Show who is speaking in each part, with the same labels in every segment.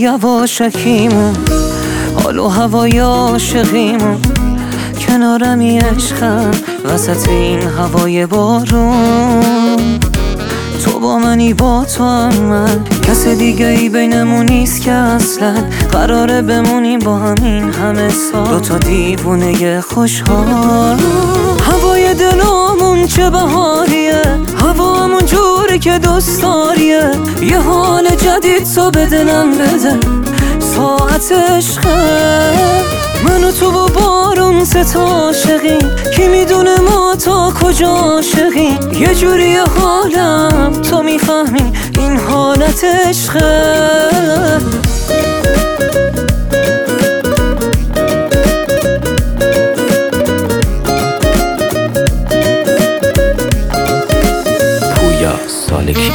Speaker 1: یواشکیمون، حال و هوای عاشقیمون، کنارمی عشقم وسط این هوای بارون. تو با منی با تو هم من، کس دیگه ای بینمون نیست که اصلا قراره بمونیم با همین همه سال، دوتا دیوونه خوشحال. هوای دلامون چه بهاریه، هوامون جوری که دوست داریه، یه حال جدید تو به دلم بده، ساعت عشقه. من و تو و بارون سه عاشقیم، کی میدونه ما تا کجا عاشقیم، یه جوری حالم تو میفهمی این حالت عشقه.
Speaker 2: پویا سالکی.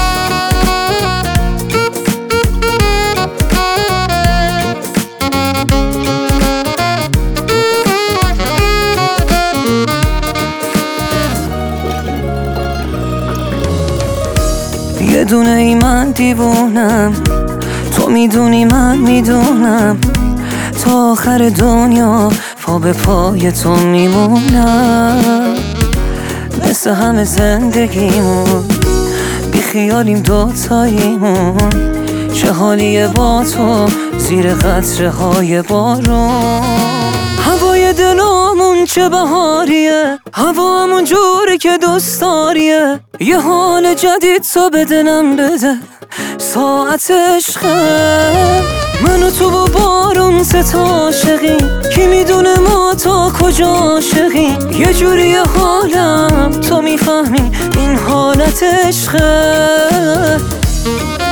Speaker 1: یه دونه ای من دیوونم، تو میدونی من میدونم، تا آخر دنیا پا به پای تو میمونم. مثل همه زندگیمون بی خیالیم دوتاییمون، چه حالیه با تو زیر قطره های بارون. هوای دلامون چه بهاریه، هوامون جوری که دوست داریه، یه حال جدید تو به دلم بده، ساعت عشقه. من و تو و بارون سه عاشقیم، کی میدونه ما تا کجا عاشقیم، یه جوری حالم تو میفهمی این حالت عشقه.